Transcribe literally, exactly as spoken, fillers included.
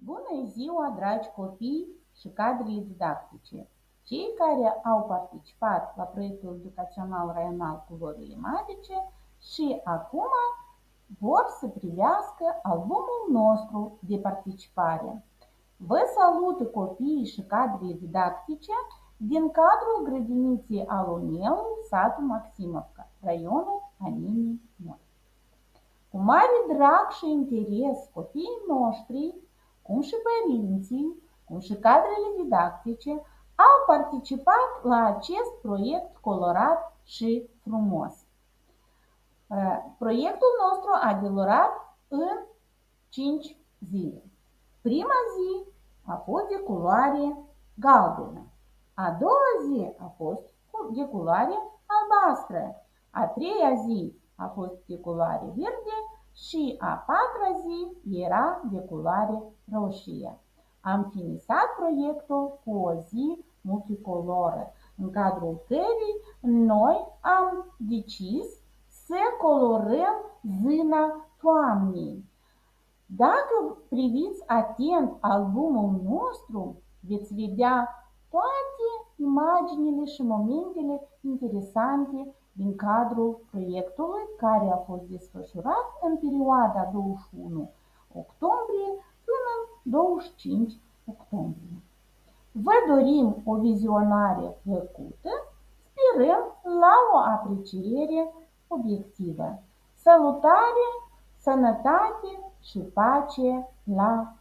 Bună ziua, dragi copii și cadre didactice! Cei care au participat la proiectul educațional raional Culorile Magice și acum vor să privească albumul nostru de participare. Vă salută copiii și cadrele didactice din cadrul grădiniței Alunelul, satul Maximovca, raionul Aninii Noi. Cu mare drag și interes, copiii noștri, cum și părinții, cum și cadrele didactice, au participat la acest proiect colorat și frumos. Proiectul nostru a durat în cinci zile. Prima zi a fost de culoare galbenă, a doua zi a fost de culoare albastră, a treia zi a fost de culoare verde și a patra zi era de culoare roșie. Am finisat proiectul cu o zi multicoloră, în cadrul căreii noi am decis să colorăm zâna toamnei. Dacă priviți atent albumul nostru, veți vedea toate imaginile și momentele interesante din cadrul proiectului care a fost desfășurat în perioada douăzeci și unu octombrie până în douăzeci și cinci octombrie. Vă dorim o vizionare plăcută, sperăm la o apreciere obiectivă. Salutare, sănătate și pace la